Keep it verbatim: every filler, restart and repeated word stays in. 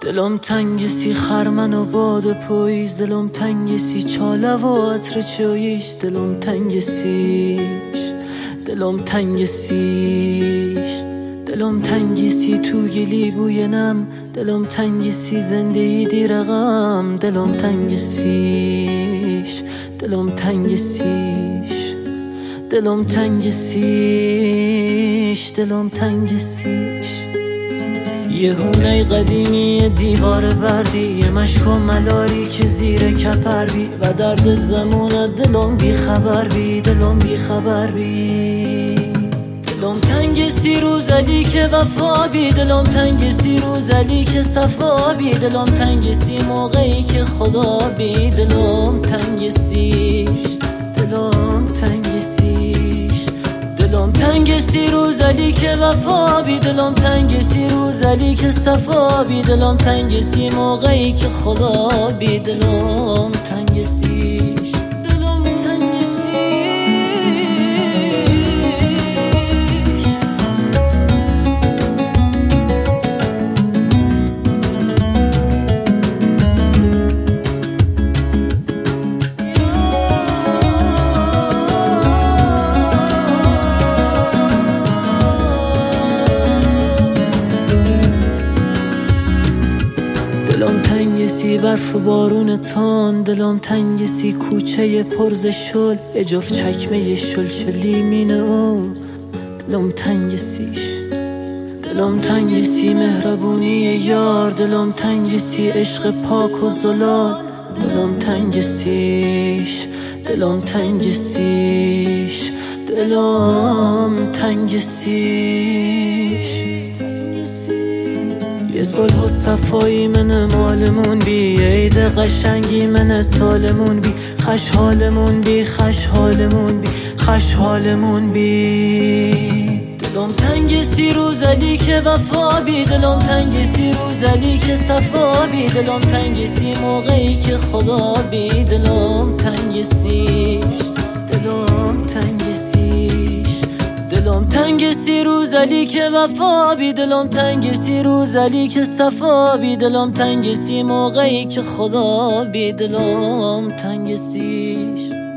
دلم تنگ سی خرمن و باد پاییز، دلم تنگ سی چاله و عطر چاییش، دلم تنگ سیش دلم تنگ سیش دلم تنگ سی تو گلی بوی نم، دلم تنگ سی زنده ای دی رقم، دلم تنگ سیش دلم تنگ سیش دلم تنگ سیش دلم تنگ سیش یه هونه قدیمی دیوار بردی، یه مشک و ملاری که زیر کپر بی، و درد زمونه دلم بی خبر بی، دلم بی خبر بی. دلم تنگ سی روزلی که وفا بی، دلم تنگ سی روزلی که صفا بی، دلم تنگ سی موقعی که خدا بی، دلم تنگ سیش دلم تنگ سیش دلم تنگ سی روزلی که وفا بی، دلم تنگ سی روزلی که صفا بی، دلم تنگ سی موقعی که خدا بی، دلم تنگ سیش دلم تنگ سیش. دلم تنگ سی برف و بارون تان، دلم تنگ سی کوچه پرز شل، یه جفت چکمه شلشلی مینه او، دلم تنگ سیش دلم تنگ سی مهربونی یار، دلم تنگ سی عشق پاک و زلال، دلم تنگ سیش دلم تنگ سیش دلم تنگ سیش. یه صلح و صفایی من مالمون بی، یه عید قشنگی من سالمون بی، خش حالمون بی خش حالمون بی خش حالمون بی. دلم تنگ سی روزلی که وفا بی، دلم تنگ سی روزلی که صفا بی، دلم تنگ سی موقعی که خدا بی، دلم تنگ سیش دلم تنگ سیش دلم تنگ سی روزلی که وفا بی، دلم تنگ سی روزلی که صفا بی، دلم تنگ سی موقعی که خدا بی، دلم تنگ سیش.